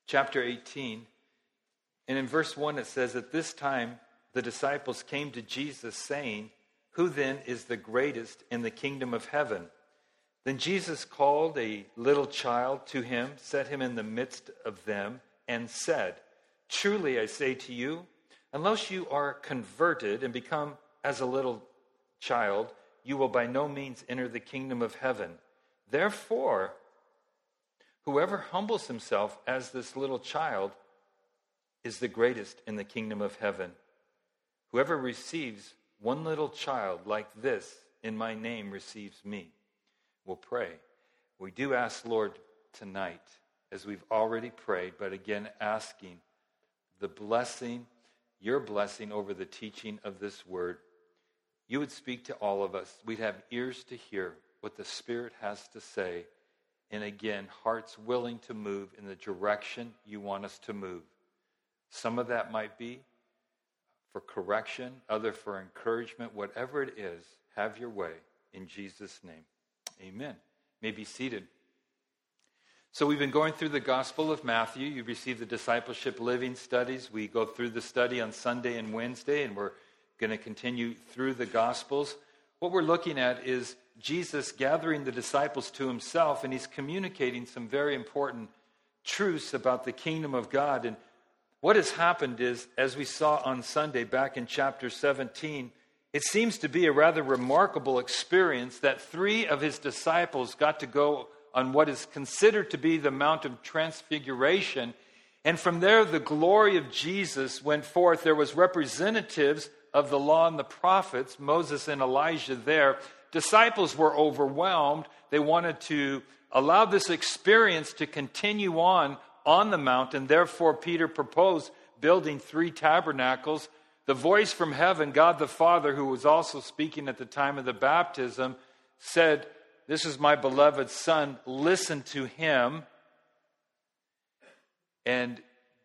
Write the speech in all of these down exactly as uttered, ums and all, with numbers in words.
chapter eighteen. And in verse one it says, "At this time the disciples came to Jesus saying, 'Who then is the greatest in the kingdom of heaven?' Then Jesus called a little child to him, set him in the midst of them, and said, 'Truly I say to you, unless you are converted and become as a little child, you will by no means enter the kingdom of heaven. Therefore, whoever humbles himself as this little child is the greatest in the kingdom of heaven. Whoever receives one little child like this in my name receives me.'" We'll pray. We do ask, Lord, tonight, as we've already prayed, but again asking the blessing, your blessing over the teaching of this word. You would speak to all of us. We'd have ears to hear what the Spirit has to say. And again, hearts willing to move in the direction you want us to move. Some of that might be for correction, other for encouragement. Whatever it is, have your way in Jesus' name. Amen. You may be seated. So we've been going through the Gospel of Matthew. You received the Discipleship Living Studies. We go through the study on Sunday and Wednesday, and we're going to continue through the Gospels. What we're looking at is Jesus gathering the disciples to himself, and he's communicating some very important truths about the kingdom of God. And what has happened is, as we saw on Sunday back in chapter seventeen, it seems to be a rather remarkable experience that three of his disciples got to go on what is considered to be the Mount of Transfiguration. And from there, the glory of Jesus went forth. There was representatives of the law and the prophets, Moses and Elijah there. Disciples were overwhelmed. They wanted to allow this experience to continue on on the mountain. Therefore, Peter proposed building three tabernacles. The voice from heaven, God the Father, who was also speaking at the time of the baptism, said, "This is my beloved Son, listen to him." And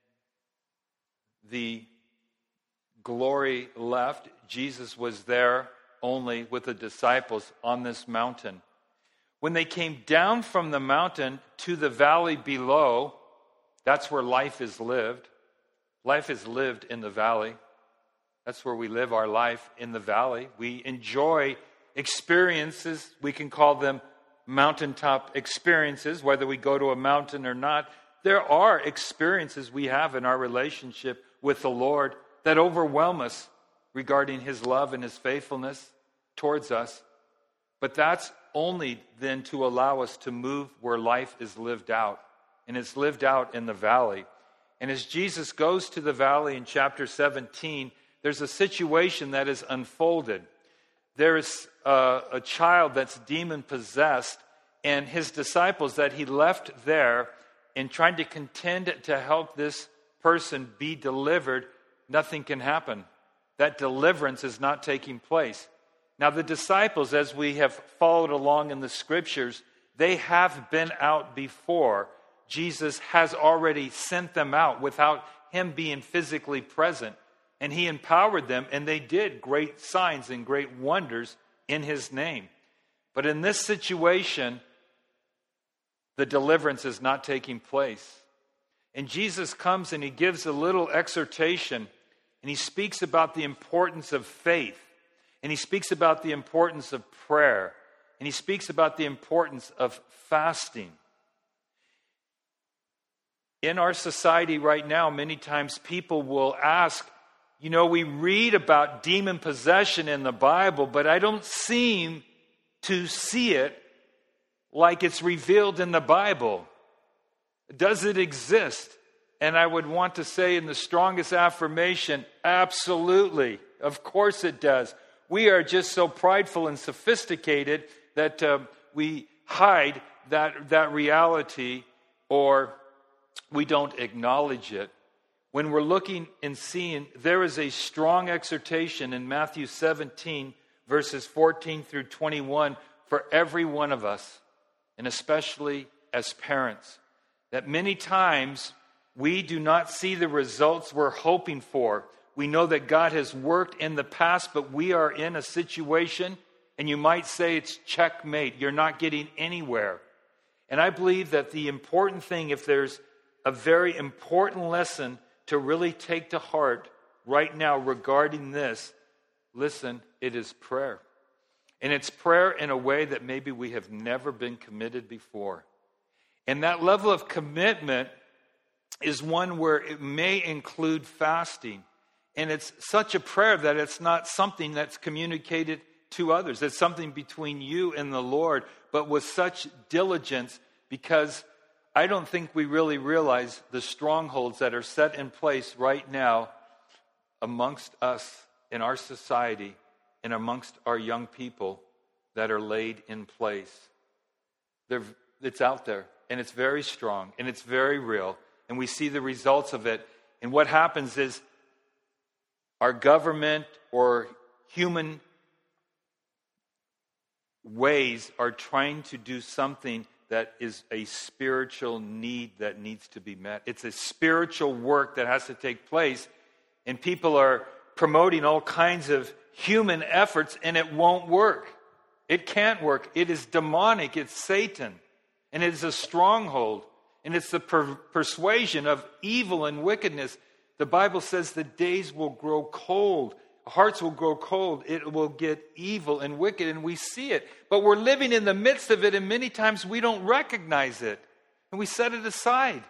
the glory left. Jesus was there only with the disciples on this mountain. When they came down from the mountain to the valley below, that's where life is lived. Life is lived in the valley. That's where we live our life, in the valley. We enjoy experiences. We can call them mountaintop experiences, whether we go to a mountain or not. There are experiences we have in our relationship with the Lord that overwhelm us regarding his love and his faithfulness towards us. But that's only then to allow us to move where life is lived out. And it's lived out in the valley. And as Jesus goes to the valley in chapter seventeen, there's a situation that is unfolded. There is a, a child that's demon-possessed, and his disciples that he left there in trying to contend to help this person be delivered, nothing can happen. That deliverance is not taking place. Now, the disciples, as we have followed along in the scriptures, they have been out before. Jesus has already sent them out without him being physically present. And he empowered them, and they did great signs and great wonders in his name. But in this situation, the deliverance is not taking place. And Jesus comes and he gives a little exhortation, and he speaks about the importance of faith, and he speaks about the importance of prayer, and he speaks about the importance of fasting. In our society right now, many times people will ask, you know, we read about demon possession in the Bible, but I don't seem to see it like it's revealed in the Bible. Does it exist? And I would want to say in the strongest affirmation, absolutely. Of course it does. We are just so prideful and sophisticated that uh, we hide that, that reality, or we don't acknowledge it. When we're looking and seeing, there is a strong exhortation in Matthew seventeen, verses fourteen through twenty-one, for every one of us, and especially as parents, that many times we do not see the results we're hoping for. We know that God has worked in the past, but we are in a situation, and you might say it's checkmate. You're not getting anywhere. And I believe that the important thing, if there's a very important lesson to really take to heart right now regarding this. Listen, it is prayer. And it's prayer in a way that maybe we have never been committed before. And that level of commitment is one where it may include fasting. And it's such a prayer that it's not something that's communicated to others. It's something between you and the Lord, but with such diligence, because I don't think we really realize the strongholds that are set in place right now amongst us in our society and amongst our young people that are laid in place. They're, it's out there, and it's very strong, and it's very real, and we see the results of it. And what happens is our government or human ways are trying to do something that is a spiritual need that needs to be met. It's a spiritual work that has to take place, and people are promoting all kinds of human efforts, and it won't work. It can't work. It is demonic. It's Satan. And it is a stronghold. And it's the per- persuasion of evil and wickedness. The Bible says the days will grow cold. Hearts will grow cold. It will get evil and wicked, and we see it. But we're living in the midst of it, and many times we don't recognize it. And we set it aside.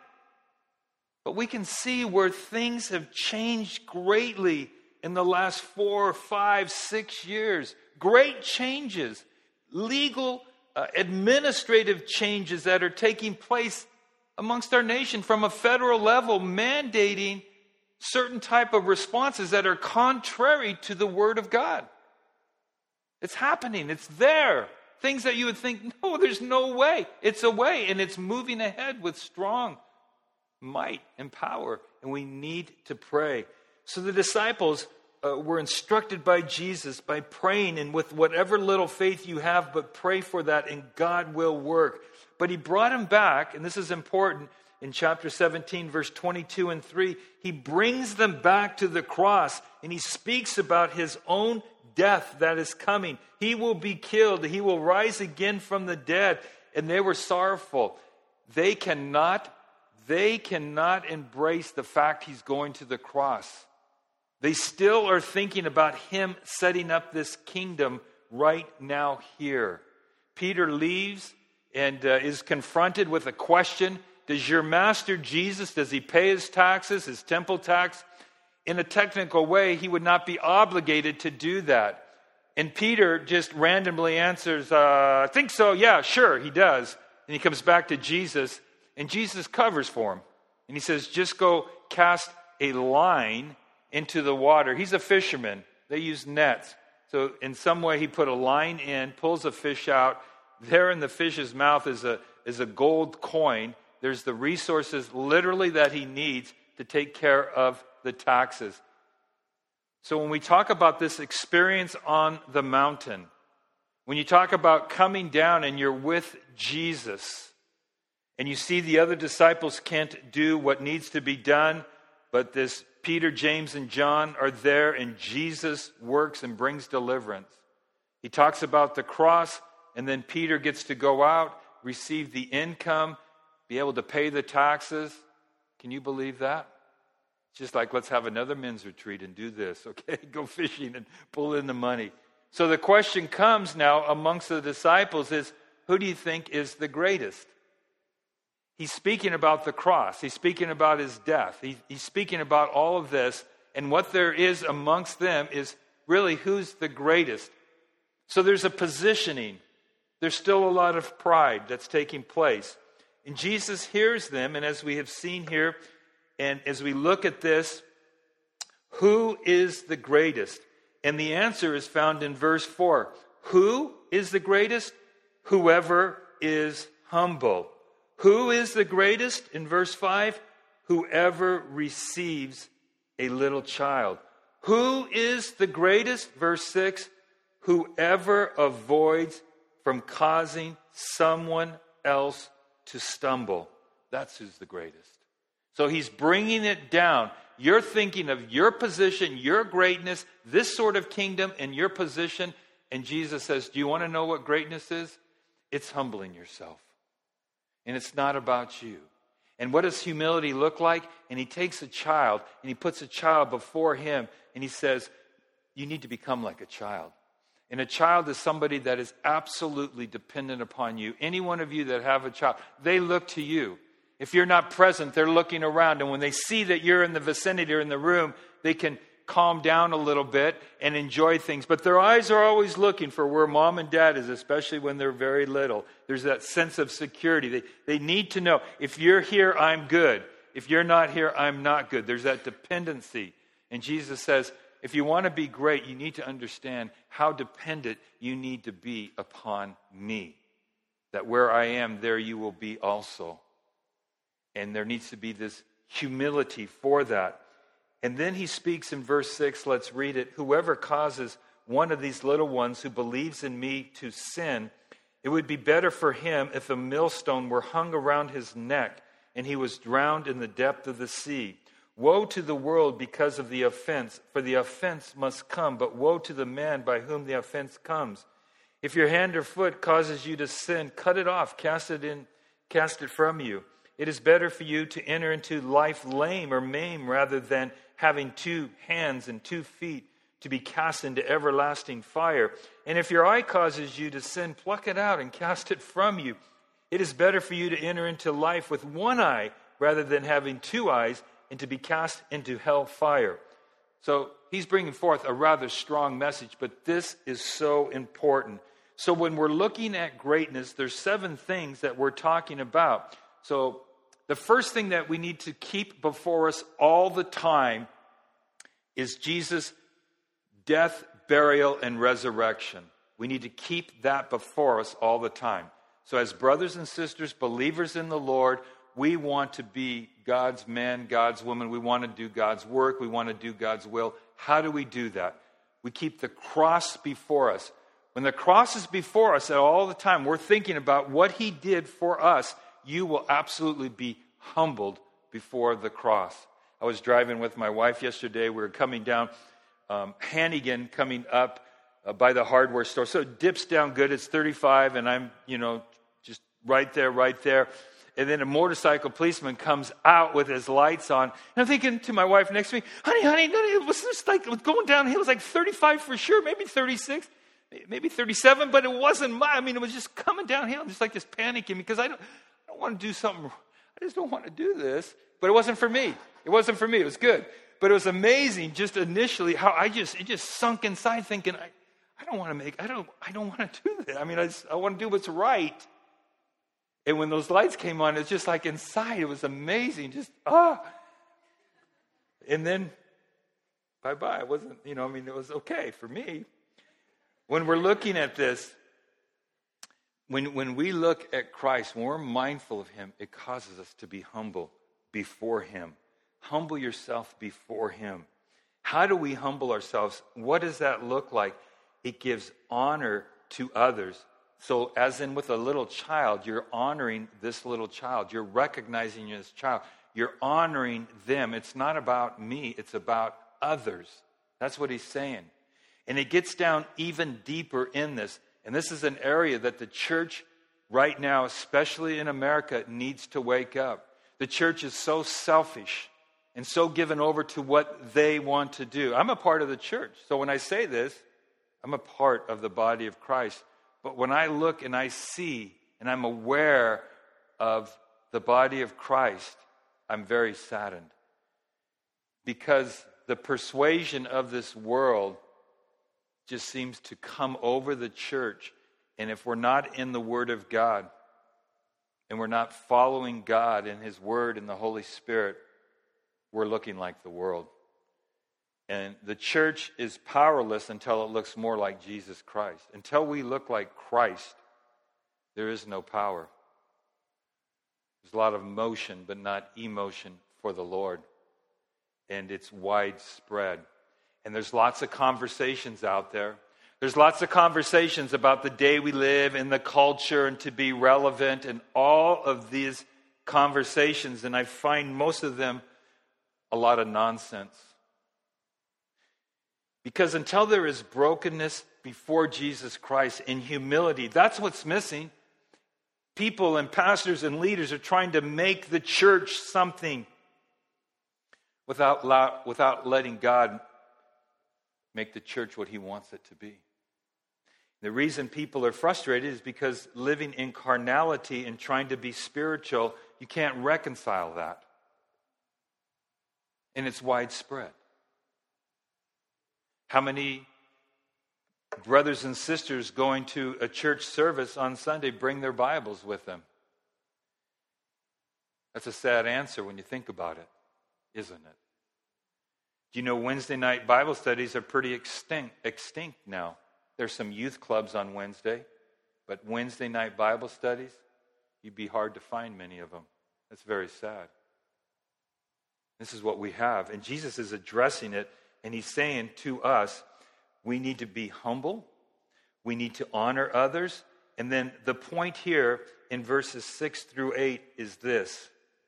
But we can see where things have changed greatly in the last four, five, six years. Great changes. Legal, uh, administrative changes that are taking place amongst our nation from a federal level, mandating certain type of responses that are contrary to the Word of God. It's happening. It's there. Things that you would think, no, there's no way. It's a way, and it's moving ahead with strong might and power, and we need to pray. So the disciples uh, were instructed by Jesus by praying, and with whatever little faith you have, but pray for that, and God will work. But he brought him back, and this is important, in chapter seventeen, verse twenty-two and three, he brings them back to the cross, and he speaks about his own death that is coming. He will be killed. He will rise again from the dead. And they were sorrowful. They cannot, they cannot embrace the fact he's going to the cross. They still are thinking about him setting up this kingdom right now here. Peter leaves and uh, is confronted with a question. Does your master Jesus, does he pay his taxes, his temple tax? In a technical way, he would not be obligated to do that. And Peter just randomly answers, uh, I think so, yeah, sure, he does. And he comes back to Jesus, and Jesus covers for him. And he says, just go cast a line into the water. He's a fisherman. They use nets. So in some way, he put a line in, pulls a fish out. There in the fish's mouth is a, is a gold coin. There's the resources literally that he needs to take care of the taxes. So when we talk about this experience on the mountain, when you talk about coming down and you're with Jesus, and you see the other disciples can't do what needs to be done, but this Peter, James, and John are there, and Jesus works and brings deliverance. He talks about the cross, and then Peter gets to go out, receive the income, be able to pay the taxes. Can you believe that? It's just like, let's have another men's retreat and do this, okay? Go fishing and pull in the money. So the question comes now amongst the disciples is, who do you think is the greatest? He's speaking about the cross. He's speaking about his death. He, he's speaking about all of this. And what there is amongst them is really who's the greatest. So there's a positioning. There's still a lot of pride that's taking place. And Jesus hears them, and as we have seen here, and as we look at this, who is the greatest? And the answer is found in verse four. Who is the greatest? Whoever is humble. Who is the greatest? In verse five, whoever receives a little child. Who is the greatest? Verse six, whoever avoids from causing someone else to stumble. That's who's the greatest. So he's bringing it down. You're thinking of your position, your greatness, this sort of kingdom, and your position. And Jesus says, do you want to know what greatness is? It's humbling yourself. And it's not about you. And what does humility look like? And he takes a child and he puts a child before him and he says, you need to become like a child. And a child is somebody that is absolutely dependent upon you. Any one of you that have a child, they look to you. If you're not present, they're looking around. And when they see that you're in the vicinity or in the room, they can calm down a little bit and enjoy things. But their eyes are always looking for where mom and dad is, especially when they're very little. There's that sense of security. They, they need to know, if you're here, I'm good. If you're not here, I'm not good. There's that dependency. And Jesus says, if you want to be great, you need to understand how dependent you need to be upon me. That where I am, there you will be also. And there needs to be this humility for that. And then he speaks in verse six, let's read it. Whoever causes one of these little ones who believes in me to sin, it would be better for him if a millstone were hung around his neck and he was drowned in the depth of the sea. Woe to the world because of the offense, for the offense must come, but woe to the man by whom the offense comes. If your hand or foot causes you to sin, cut it off, cast it in, cast it from you. It is better for you to enter into life lame or maimed rather than having two hands and two feet to be cast into everlasting fire. And if your eye causes you to sin, pluck it out and cast it from you. It is better for you to enter into life with one eye rather than having two eyes and to be cast into hell fire. So he's bringing forth a rather strong message, but this is so important. So when we're looking at greatness, there's seven things that we're talking about. So the first thing that we need to keep before us all the time is Jesus' death, burial, and resurrection. We need to keep that before us all the time. So as brothers and sisters, believers in the Lord, we want to be God's man, God's woman. We want to do God's work. We want to do God's will. How do we do that? We keep the cross before us. When the cross is before us all the time, we're thinking about what he did for us. You will absolutely be humbled before the cross. I was driving with my wife yesterday. We were coming down um, Hannigan, coming up uh, by the hardware store. So it dips down good. It's thirty-five, and I'm, you know, just right there, right there. And then a motorcycle policeman comes out with his lights on. And I'm thinking to my wife next to me, honey, honey, honey, it was just like, it was going downhill. It was like thirty-five for sure, maybe thirty-six, maybe thirty-seven, but it wasn't my, I mean, it was just coming downhill. I'm just like this panicking because I don't, I don't want to do something. I just don't want to do this. But it wasn't for me. It wasn't for me. It was good. But it was amazing just initially how I just, it just sunk inside thinking, I, I don't want to make, I don't, I don't want to do that. I mean, I, just, I want to do what's right. And when those lights came on, it's just like inside, it was amazing. Just, ah. And then, bye-bye. It wasn't, you know, I mean, it was okay for me. When we're looking at this, when, when we look at Christ, when we're mindful of him, it causes us to be humble before him. Humble yourself before him. How do we humble ourselves? What does that look like? It gives honor to others. So as in with a little child, you're honoring this little child. You're recognizing this child. You're honoring them. It's not about me. It's about others. That's what he's saying. And it gets down even deeper in this. And this is an area that the church right now, especially in America, needs to wake up. The church is so selfish and so given over to what they want to do. I'm a part of the church. So when I say this, I'm a part of the body of Christ. But when I look and I see and I'm aware of the body of Christ, I'm very saddened. Because the persuasion of this world just seems to come over the church. And if we're not in the Word of God, and we're not following God and his Word and the Holy Spirit, we're looking like the world. And the church is powerless until it looks more like Jesus Christ. Until we look like Christ, there is no power. There's a lot of motion, but not emotion for the Lord. And it's widespread. And there's lots of conversations out there. There's lots of conversations about the day we live and the culture and to be relevant and all of these conversations. And I find most of them a lot of nonsense. Because until there is brokenness before Jesus Christ in humility, that's what's missing. People and pastors and leaders are trying to make the church something without, without letting God make the church what he wants it to be. The reason people are frustrated is because living in carnality and trying to be spiritual, you can't reconcile that. And it's widespread. How many brothers and sisters going to a church service on Sunday bring their Bibles with them? That's a sad answer when you think about it, isn't it? Do you know Wednesday night Bible studies are pretty extinct, extinct now? There's some youth clubs on Wednesday, but Wednesday night Bible studies, you'd be hard to find many of them. That's very sad. This is what we have. And Jesus is addressing it, and he's saying to us, we need to be humble. We need to honor others. And then the point here in verses six through eight is this.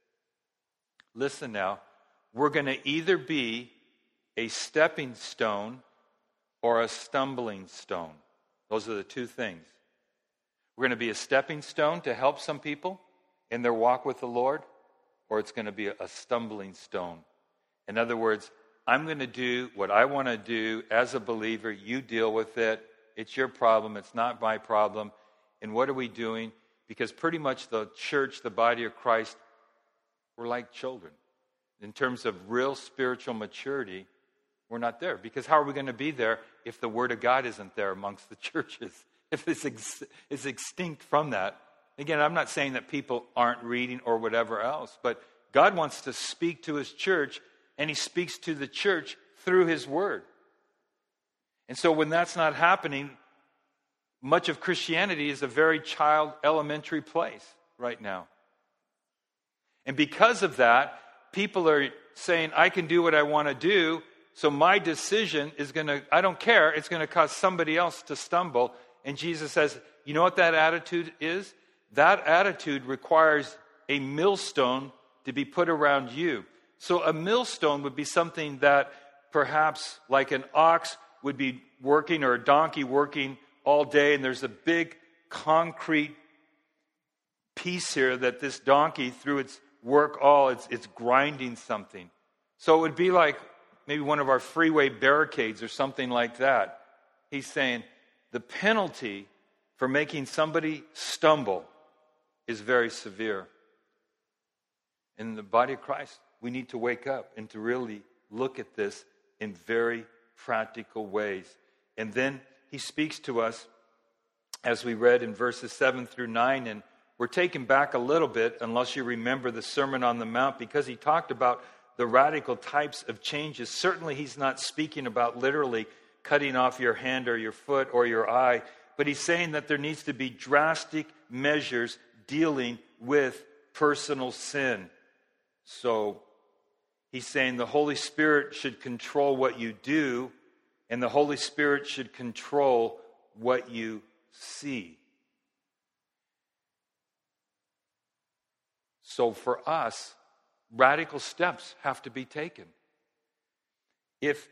Listen now. We're going to either be a stepping stone or a stumbling stone. Those are the two things. We're going to be a stepping stone to help some people in their walk with the Lord, or it's going to be a stumbling stone. In other words, I'm going to do what I want to do as a believer. You deal with it. It's your problem. It's not my problem. And what are we doing? Because pretty much the church, the body of Christ, we're like children. In terms of real spiritual maturity, we're not there. Because how are we going to be there if the Word of God isn't there amongst the churches? If it's ex- it's extinct from that. Again, I'm not saying that people aren't reading or whatever else, but God wants to speak to his church, and he speaks to the church through his Word. And so when that's not happening, much of Christianity is a very child elementary place right now. And because of that, people are saying, I can do what I want to do, so my decision is going to, I don't care, it's going to cause somebody else to stumble. And Jesus says, you know what that attitude is? That attitude requires a millstone to be put around you. So a millstone would be something that perhaps like an ox would be working, or a donkey working all day, and there's a big concrete piece here that this donkey, through its work all, it's, it's grinding something. So it would be like maybe one of our freeway barricades or something like that. He's saying the penalty for making somebody stumble is very severe. In the body of Christ, we need to wake up and to really look at this in very practical ways. And then he speaks to us, as we read in verses seven through nine, and we're taken back a little bit, unless you remember the Sermon on the Mount, because he talked about the radical types of changes. Certainly he's not speaking about literally cutting off your hand or your foot or your eye, but he's saying that there needs to be drastic measures dealing with personal sin. So he's saying the Holy Spirit should control what you do, and the Holy Spirit should control what you see. So for us, radical steps have to be taken. If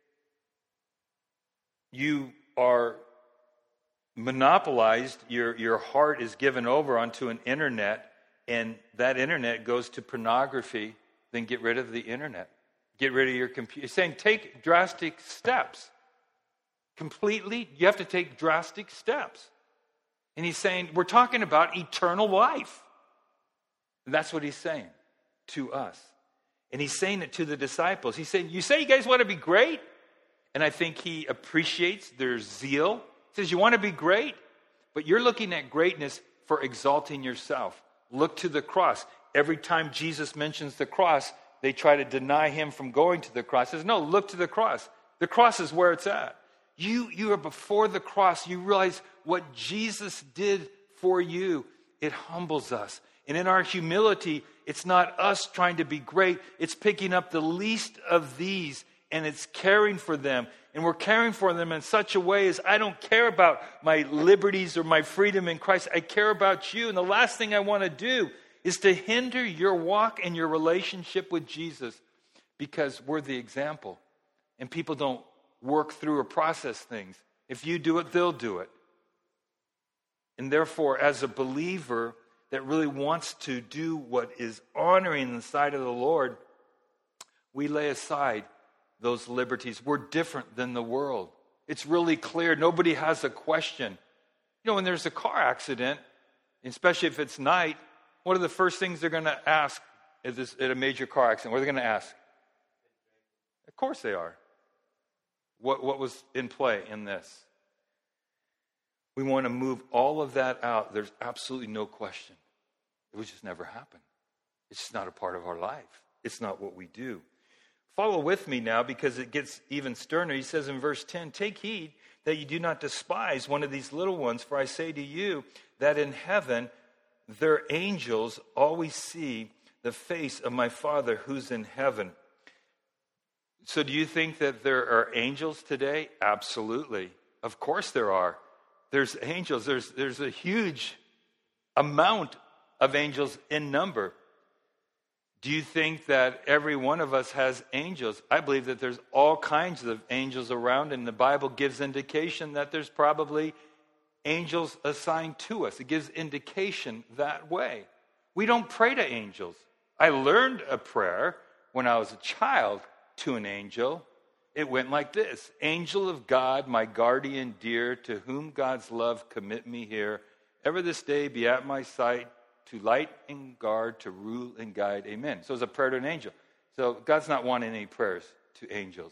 you are monopolized, your, your heart is given over onto an internet, and that internet goes to pornography, then get rid of the internet. Get rid of your computer. He's saying take drastic steps. Completely, you have to take drastic steps. And he's saying, we're talking about eternal life. And that's what he's saying to us. And he's saying it to the disciples. He's saying, you say you guys want to be great? And I think he appreciates their zeal. He says, you want to be great? But you're looking at greatness for exalting yourself. Look to the cross. Every time Jesus mentions the cross, they try to deny him from going to the cross. He says, no, look to the cross. The cross is where it's at. You, you are before the cross. You realize what Jesus did for you. It humbles us. And in our humility, it's not us trying to be great. It's picking up the least of these, and it's caring for them. And we're caring for them in such a way as I don't care about my liberties or my freedom in Christ. I care about you. And the last thing I want to do is to hinder your walk and your relationship with Jesus, because we're the example. And people don't work through or process things. If you do it, they'll do it. And therefore, as a believer, that really wants to do what is honoring in the sight of the Lord, we lay aside those liberties. We're different than the world. It's really clear. Nobody has a question. You know, when there's a car accident, especially if it's night, what are the first things they're going to ask at, this, at a major car accident? What are they going to ask? Of course they are. What, what was in play in this? We want to move all of that out. There's absolutely no question. It would just never happen. It's just not a part of our life. It's not what we do. Follow with me now because it gets even sterner. He says in verse ten, take heed that you do not despise one of these little ones, for I say to you that in heaven their angels always see the face of my Father who's in heaven. So do you think that there are angels today? Absolutely. Of course there are. There's angels. There's, there's a huge amount of angels in number. Do you think that every one of us has angels? I believe that there's all kinds of angels around, and the Bible gives indication that there's probably angels assigned to us. It gives indication that way. We don't pray to angels. I learned a prayer when I was a child to an angel. It went like this: Angel of God, my guardian dear, to whom God's love commit me here, ever this day be at my sight, to light and guard, to rule and guide. Amen. So it's a prayer to an angel. So God's not wanting any prayers to angels.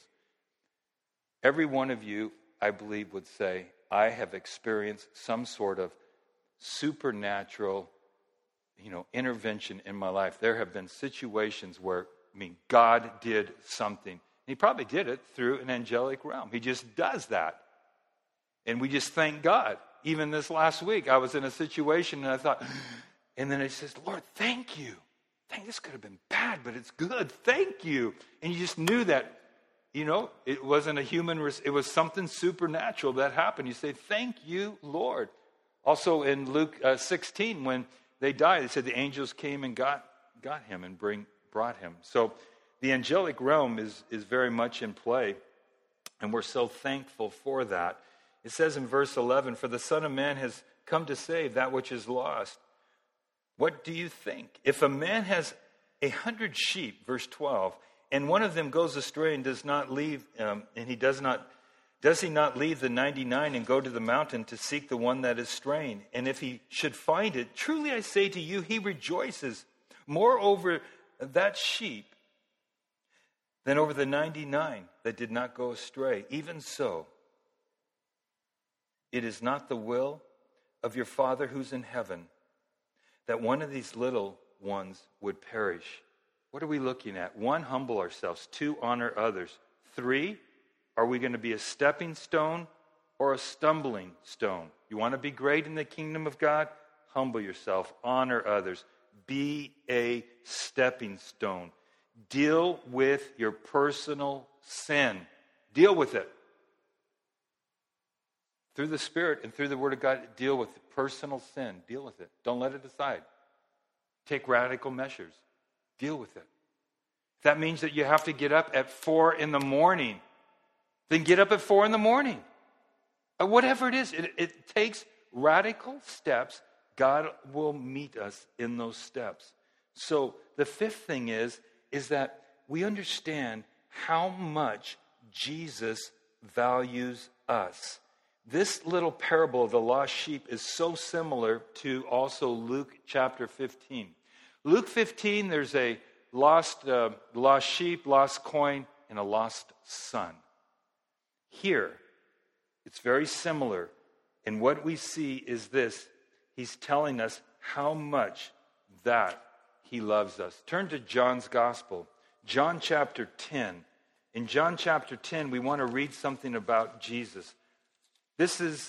Every one of you, I believe, would say, I have experienced some sort of supernatural, you know, intervention in my life. There have been situations where, I mean, God did something. He probably did it through an angelic realm. He just does that. And we just thank God. Even this last week, I was in a situation and I thought, and then it says, Lord, thank you. Thank, this could have been bad, but it's good. Thank you. And you just knew that, you know, it wasn't a human, it was something supernatural that happened. You say, thank you, Lord. Also in Luke uh, sixteen, when they died, they said the angels came and got, got him and bring, brought him. So the angelic realm is, is very much in play, and we're so thankful for that. It says in verse eleven, for the Son of Man has come to save that which is lost. What do you think? If a man has a hundred sheep, verse twelve, and one of them goes astray and does not leave, um, and he does not, does he not leave the ninety-nine and go to the mountain to seek the one that is strayed? And if he should find it, truly I say to you, he rejoices more over that sheep than over the ninety-nine that did not go astray. Even so, it is not the will of your Father who's in heaven that one of these little ones would perish. What are we looking at? One, humble ourselves. Two, honor others. Three, are we going to be a stepping stone or a stumbling stone? You want to be great in the kingdom of God? Humble yourself. Honor others. Be a stepping stone. Deal with your personal sin. Deal with it. Through the Spirit and through the Word of God, deal with personal sin. Deal with it. Don't let it aside. Take radical measures. Deal with it. If that means that you have to get up at four in the morning, then get up at four in the morning. Uh, whatever it is, it, it takes radical steps. God will meet us in those steps. So the fifth thing is, is that we understand how much Jesus values us. This little parable of the lost sheep is so similar to also Luke chapter fifteen. Luke fifteen, there's a lost, uh, lost sheep, lost coin, and a lost son. Here, it's very similar. And what we see is this. He's telling us how much that he loves us. Turn to John's Gospel, John chapter ten. In John chapter ten, we want to read something about Jesus. This is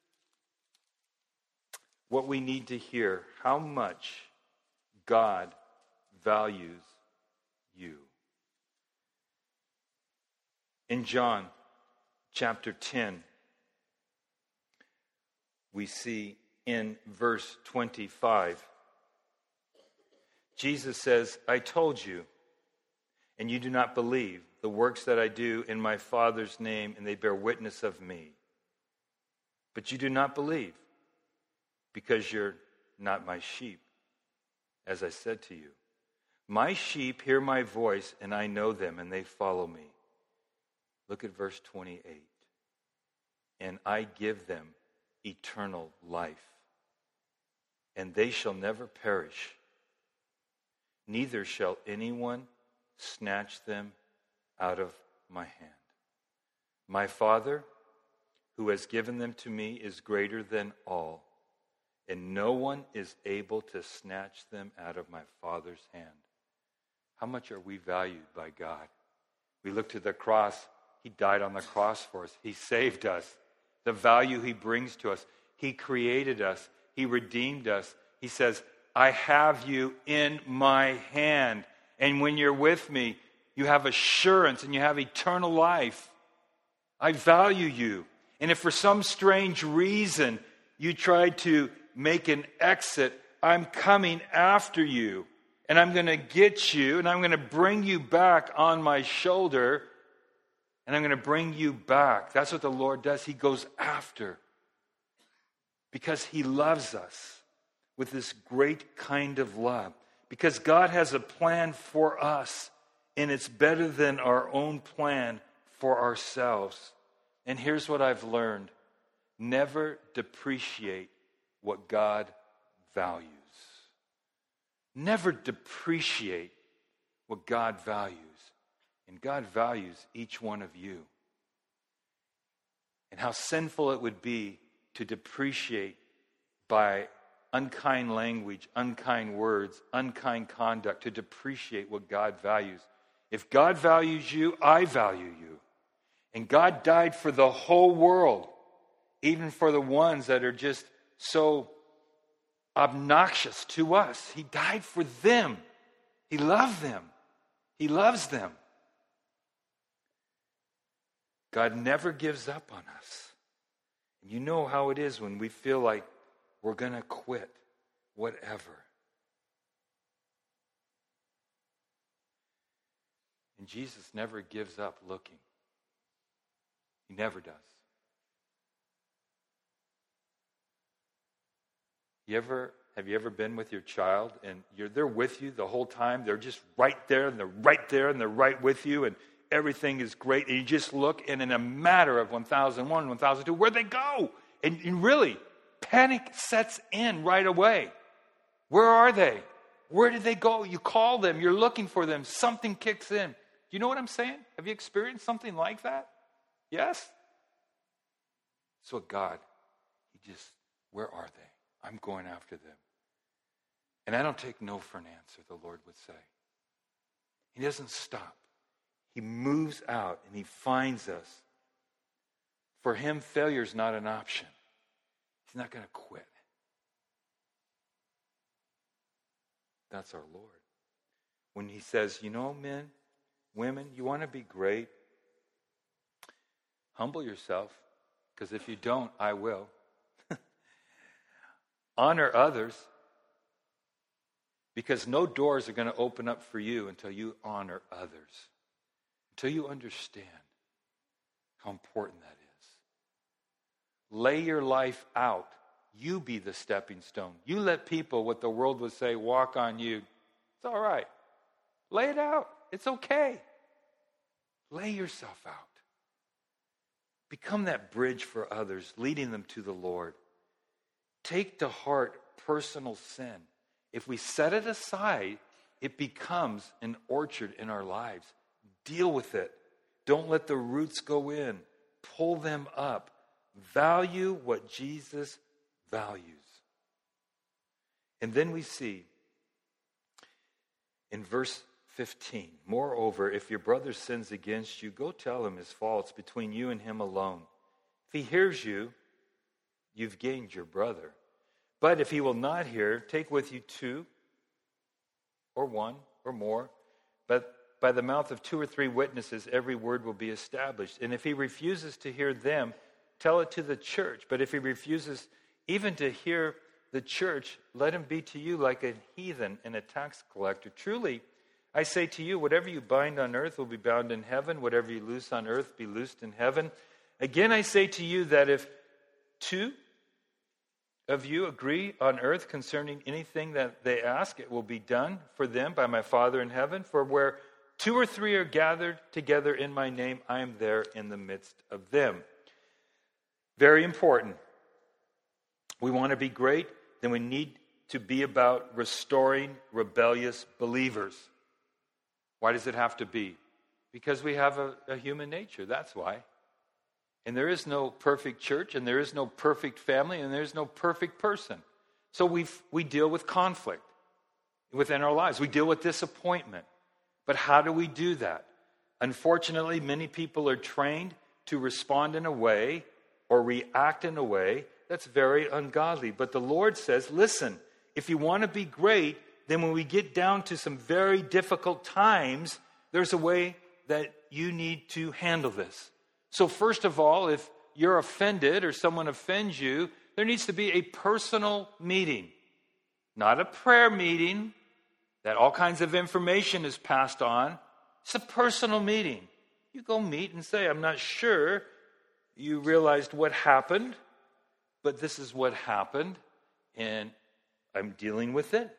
what we need to hear, how much God values you. In John chapter ten, we see in verse twenty-five, Jesus says, I told you, and you do not believe the works that I do in my Father's name, and they bear witness of me. But you do not believe because you're not my sheep. as I said to you. My sheep hear my voice, and I know them, and they follow me. Look at verse twenty-eight. And I give them eternal life, and they shall never perish. Neither shall anyone snatch them out of my hand. My Father, who has given them to me, is greater than all, and no one is able to snatch them out of my Father's hand. How much are we valued by God? We look to the cross. He died on the cross for us. He saved us. The value he brings to us. He created us. He redeemed us. He says, I have you in my hand. And when you're with me, you have assurance and you have eternal life. I value you. And if for some strange reason you try to make an exit, I'm coming after you. And I'm going to get you, and I'm going to bring you back on my shoulder, and I'm going to bring you back. That's what the Lord does. He goes after, because he loves us with this great kind of love. Because God has a plan for us, and it's better than our own plan for ourselves. And here's what I've learned. Never depreciate what God values. Never depreciate what God values. And God values each one of you. And how sinful it would be to depreciate by unkind language, unkind words, unkind conduct, to depreciate what God values. If God values you, I value you. And God died for the whole world, even for the ones that are just so obnoxious to us. He died for them. He loved them. He loves them. God never gives up on us. You know how it is when we feel like we're going to quit, whatever. And Jesus never gives up looking. He never does. You ever, have you ever been with your child and you're they're with you the whole time? They're just right there and they're right there and they're right with you and everything is great. And you just look and in a matter of one thousand one, one thousand two, where'd they go? And, and really, panic sets in right away. Where are they? Where did they go? You call them. You're looking for them. Something kicks in. Do you know what I'm saying? Have you experienced something like that? Yes? So God, he just, where are they? I'm going after them. And I don't take no for an answer, the Lord would say. He doesn't stop. He moves out and he finds us. For him, failure is not an option. He's not going to quit. That's our Lord. When he says, you know, men, women, you want to be great? Humble yourself, because if you don't, I will. Honor others, because no doors are going to open up for you until you honor others, until you understand how important that is. Lay your life out. You be the stepping stone. You let people, what the world would say, walk on you. It's all right. Lay it out. It's okay. Lay yourself out. Become that bridge for others, leading them to the Lord. Take to heart personal sin. If we set it aside, it becomes an orchard in our lives. Deal with it. Don't let the roots go in. Pull them up. Value what Jesus values. And then we see in verse fifteen, moreover, if your brother sins against you, go tell him his faults between you and him alone. If he hears you, you've gained your brother. But if he will not hear, take with you two or one or more. But by the mouth of two or three witnesses, every word will be established. And if he refuses to hear them, tell it to the church. But if he refuses even to hear the church, let him be to you like a heathen and a tax collector. Truly, I say to you, whatever you bind on earth will be bound in heaven. Whatever you loose on earth be loosed in heaven. Again, I say to you that if two of you agree on earth concerning anything that they ask, it will be done for them by my Father in heaven. For where two or three are gathered together in my name, I am there in the midst of them. Very important. We want to be great, then we need to be about restoring rebellious believers. Why does it have to be? Because we have a, a human nature, that's why. And there is no perfect church, and there is no perfect family, and there is no perfect person. So we we deal with conflict within our lives. We deal with disappointment. But how do we do that? Unfortunately, many people are trained to respond in a way or react in a way that's very ungodly. But the Lord says, listen, if you want to be great, then when we get down to some very difficult times, there's a way that you need to handle this. So first of all, if you're offended or someone offends you, there needs to be a personal meeting. Not a prayer meeting that all kinds of information is passed on. It's a personal meeting. You go meet and say, I'm not sure you realized what happened, but this is what happened, and I'm dealing with it,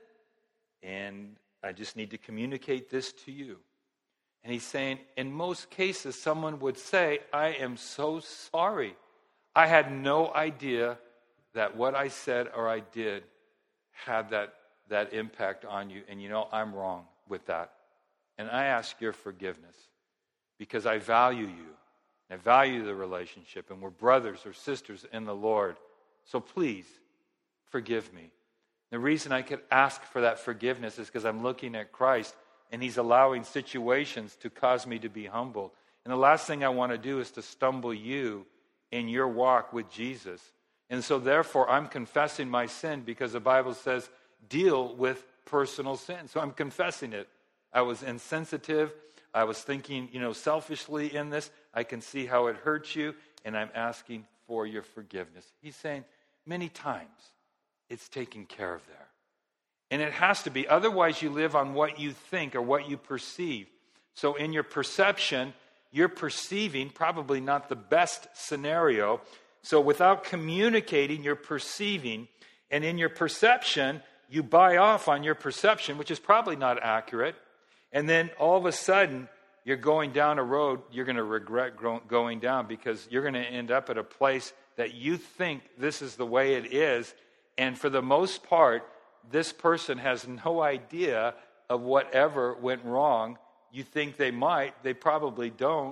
and I just need to communicate this to you. And he's saying, in most cases, someone would say, I am so sorry. I had no idea that what I said or I did had that, that impact on you. And you know, I'm wrong with that. And I ask your forgiveness because I value you. I value the relationship. And we're brothers or sisters in the Lord. So please, forgive me. The reason I could ask for that forgiveness is because I'm looking at Christ, and he's allowing situations to cause me to be humble. And the last thing I want to do is to stumble you in your walk with Jesus. And so therefore, I'm confessing my sin because the Bible says, deal with personal sin. So I'm confessing it. I was insensitive. I was thinking, you know, selfishly in this. I can see how it hurts you, and I'm asking for your forgiveness. He's saying, many times, it's taken care of there. And it has to be. Otherwise, you live on what you think or what you perceive. So in your perception, you're perceiving probably not the best scenario. So without communicating, you're perceiving. And in your perception, you buy off on your perception, which is probably not accurate. And then all of a sudden, you're going down a road you're going to regret going down because you're going to end up at a place that you think this is the way it is. And for the most part, this person has no idea of whatever went wrong. You think they might, they probably don't,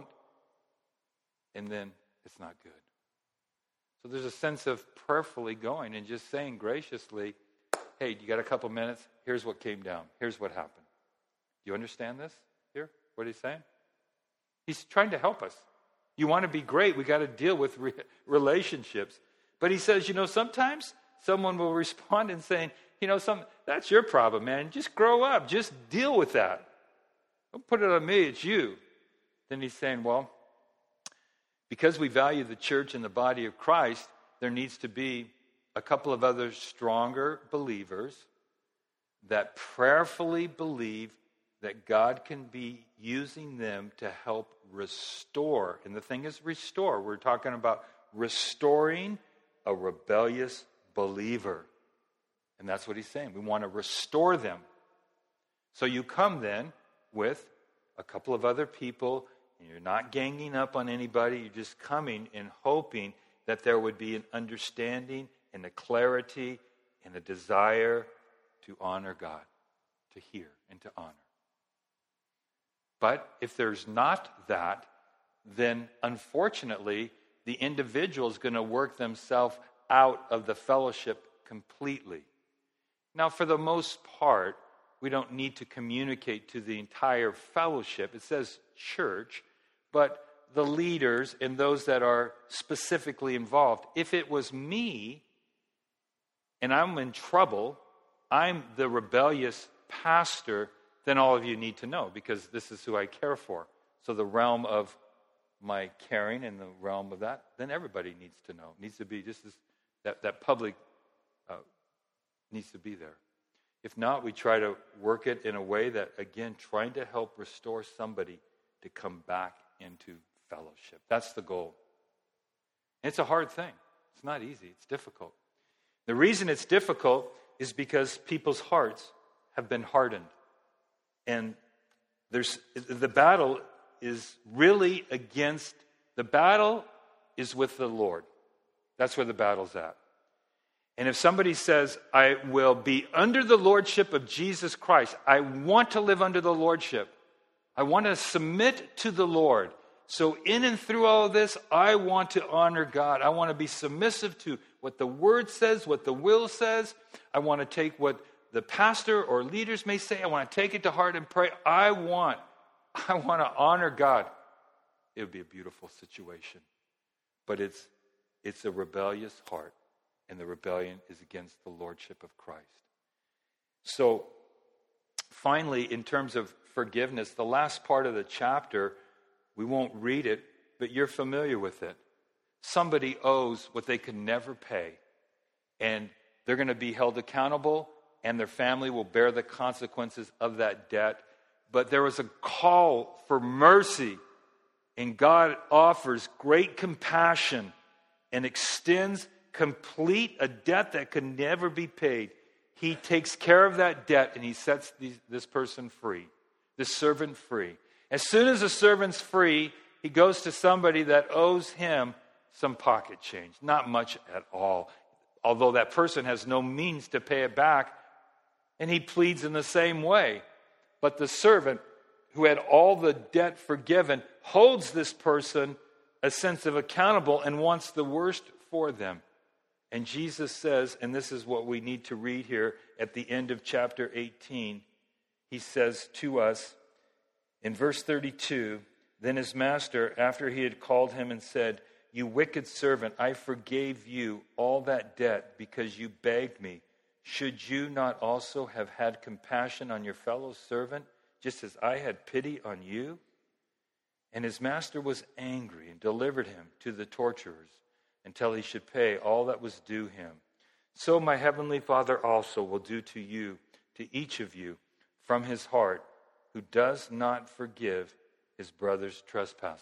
and then it's not good. So there's a sense of prayerfully going and just saying graciously, hey, you got a couple minutes? Here's what came down. Here's what happened. Do you understand this here? What he's saying? He's trying to help us. You want to be great, we got to deal with re- relationships. But he says, you know, sometimes someone will respond and saying, you know, some that's your problem, man. Just grow up. Just deal with that. Don't put it on me. It's you. Then he's saying, well, because we value the church and the body of Christ, there needs to be a couple of other stronger believers that prayerfully believe that God can be using them to help restore. And the thing is restore. We're talking about restoring a rebellious believer. And that's what he's saying. We want to restore them. So you come then with a couple of other people, and you're not ganging up on anybody. You're just coming and hoping that there would be an understanding and a clarity and a desire to honor God, to hear and to honor. But if there's not that, then unfortunately, the individual is going to work themselves out of the fellowship completely. Now, for the most part, we don't need to communicate to the entire fellowship. It says church, but the leaders and those that are specifically involved. If it was me and I'm in trouble, I'm the rebellious pastor, then all of you need to know because this is who I care for. So the realm of my caring and the realm of that, then everybody needs to know. It needs to be just as that, that public uh, needs to be there. If not, we try to work it in a way that, again, trying to help restore somebody to come back into fellowship. That's the goal. And it's a hard thing. It's not easy. It's difficult. The reason it's difficult is because people's hearts have been hardened. And there's the battle is really against, the battle is with the Lord. That's where the battle's at. And if somebody says, I will be under the lordship of Jesus Christ, I want to live under the lordship, I want to submit to the Lord. So in and through all of this, I want to honor God. I want to be submissive to what the Word says, what the will says. I want to take what the pastor or leaders may say. I want to take it to heart and pray. I want, I want to honor God. It would be a beautiful situation. But it's, it's a rebellious heart, and the rebellion is against the lordship of Christ. So, finally, in terms of forgiveness, the last part of the chapter, we won't read it, but you're familiar with it. Somebody owes what they can never pay, and they're going to be held accountable, and their family will bear the consequences of that debt. But there was a call for mercy, and God offers great compassion and extends complete a debt that could never be paid. He takes care of that debt, and he sets these, this person free, this servant free. As soon as the servant's free, he goes to somebody that owes him some pocket change. Not much at all, although that person has no means to pay it back, and he pleads in the same way. But the servant, who had all the debt forgiven, holds this person a sense of accountable and wants the worst for them. And Jesus says, and this is what we need to read here at the end of chapter eighteen, he says to us in verse thirty-two, then his master, after he had called him and said, you wicked servant, I forgave you all that debt because you begged me. Should you not also have had compassion on your fellow servant, just as I had pity on you? And his master was angry and delivered him to the torturers until he should pay all that was due him. So my heavenly Father also will do to you, to each of you, from his heart, who does not forgive his brother's trespasses.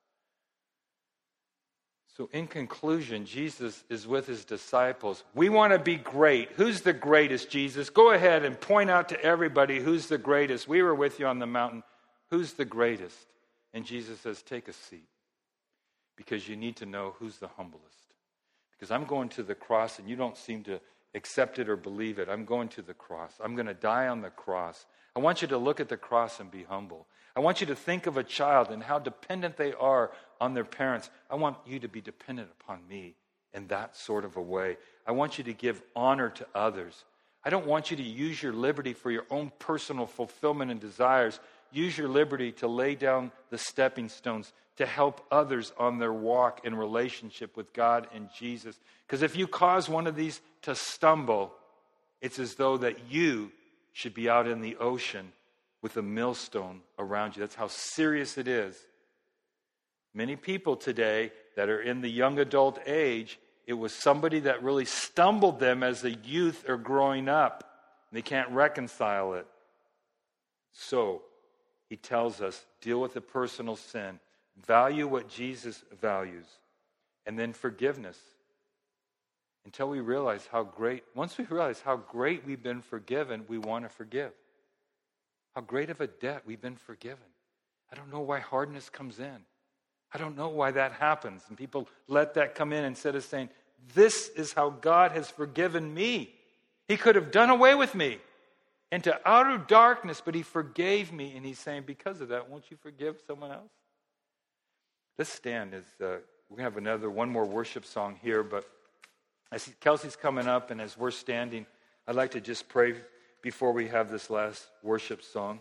So in conclusion, Jesus is with his disciples. We want to be great. Who's the greatest, Jesus? Go ahead and point out to everybody who's the greatest. We were with you on the mountain. Who's the greatest? And Jesus says, take a seat, because you need to know who's the humblest. Because I'm going to the cross and you don't seem to accept it or believe it. I'm going to the cross. I'm going to die on the cross. I want you to look at the cross and be humble. I want you to think of a child and how dependent they are on their parents. I want you to be dependent upon me in that sort of a way. I want you to give honor to others. I don't want you to use your liberty for your own personal fulfillment and desires. Use your liberty to lay down the stepping stones to help others on their walk in relationship with God and Jesus. Because if you cause one of these to stumble, it's as though that you should be out in the ocean with a millstone around you. That's how serious it is. Many people today that are in the young adult age, it was somebody that really stumbled them as a youth or growing up. They can't reconcile it. So, he tells us, deal with the personal sin. Value what Jesus values. And then forgiveness. Until we realize how great, once we realize how great we've been forgiven, we want to forgive. How great of a debt we've been forgiven. I don't know why hardness comes in. I don't know why that happens. And people let that come in instead of saying, this is how God has forgiven me. He could have done away with me into outer darkness, but he forgave me. And he's saying, because of that, won't you forgive someone else? Let's stand. As uh, we're going to have another, one more worship song here, but as Kelsey's coming up and as we're standing, I'd like to just pray before we have this last worship song.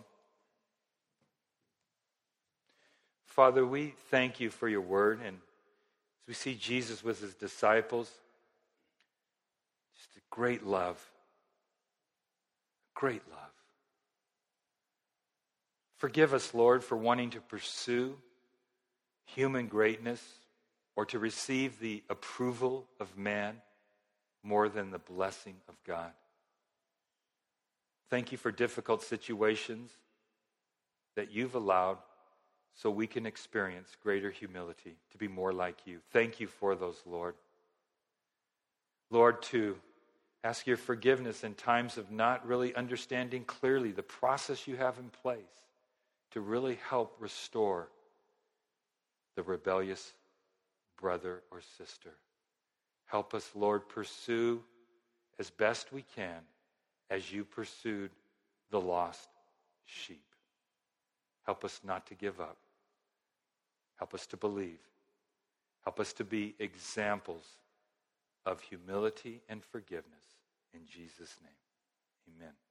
Father, we thank you for your word, and as we see Jesus with his disciples, just a great love. Great love. Forgive us, Lord, for wanting to pursue human greatness or to receive the approval of man more than the blessing of God. Thank you for difficult situations that you've allowed so we can experience greater humility, to be more like you. Thank you for those, Lord. Lord, to Ask your forgiveness in times of not really understanding clearly the process you have in place to really help restore the rebellious brother or sister. Help us, Lord, pursue as best we can as you pursued the lost sheep. Help us not to give up. Help us to believe. Help us to be examples of humility and forgiveness. In Jesus' name, amen.